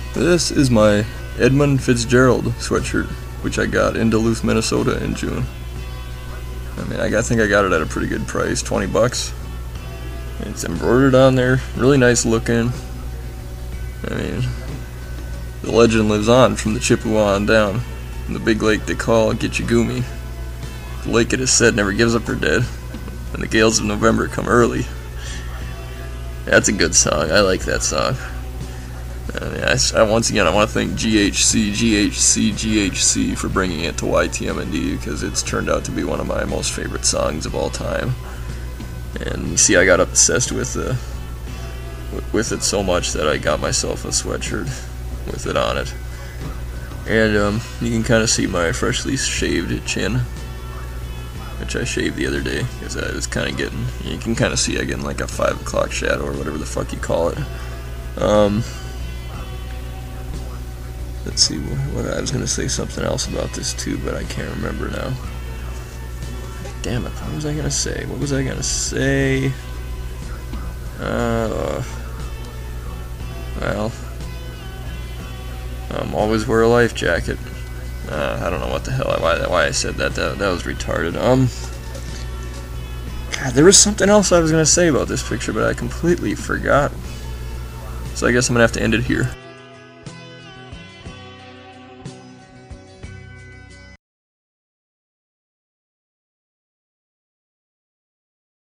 This is my Edmund Fitzgerald sweatshirt, which I got in Duluth, Minnesota in June. I mean, I think I got it at a pretty good price, 20 bucks. It's embroidered on there, really nice looking. I mean, the legend lives on from the Chippewa on down. In the big lake they call Gitchagumi. The lake, it is said, never gives up her dead, and the gales of November come early. That's a good song. I like that song. Once again, I want to thank GHC for bringing it to YTMND, because it's turned out to be one of my most favorite songs of all time. And you see, I got obsessed with it so much that I got myself a sweatshirt with it on it. And you can kind of see my freshly shaved chin, which I shaved the other day because I was kind of getting, you can kind of see I getting like a 5 o'clock shadow or whatever the fuck you call it. Let's see, what I was going to say something else about this too, but I can't remember now. Damn it, what was I going to say? Well, always wear a life jacket. I don't know what the hell, why I said that. That was retarded. God, there was something else I was going to say about this picture, but I completely forgot. So I guess I'm going to have to end it here.